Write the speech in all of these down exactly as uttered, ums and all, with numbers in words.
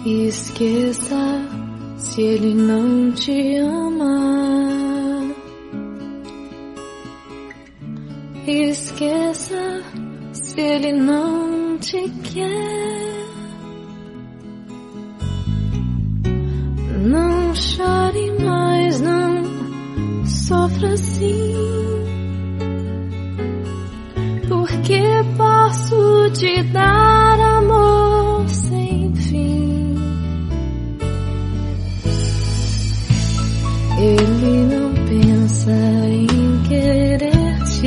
Esqueça se ele não te ama. Esqueça se ele não te quer. Não chore mais, não sofra assim, porque posso te dar amor sem fim. Ele não pensa em querer-te,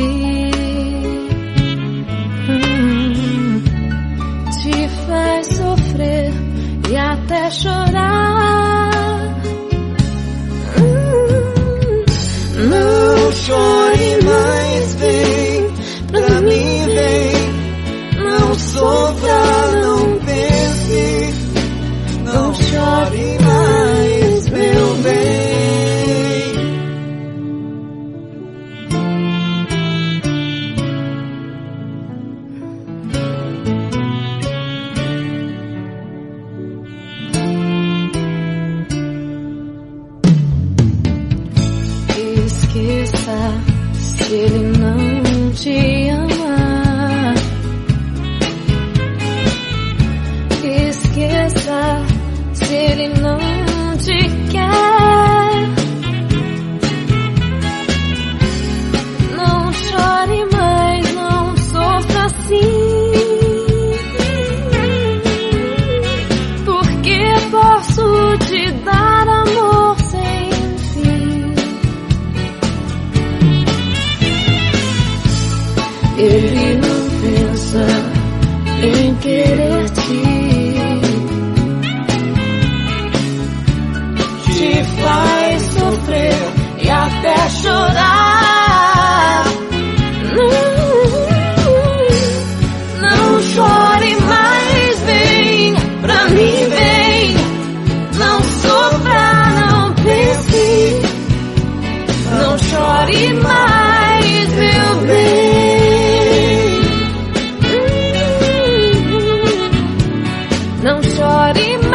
hum, te faz sofrer e até chorar. hum, Não chore mais, vem pra mim, vem. Não sofra, não pense, não chore mais, meu bem. Esqueça se ele não te ama. Esqueça se ele não te quer. Não chore mais, não sofra assim, porque posso te dar amor sem fim. Ele não pensa em querer-te, te faz sofrer e até chorar. Não, não chore mais, vem pra mim, vem. Não sofra, não pense, não chore mais, meu bem. Não chore mais.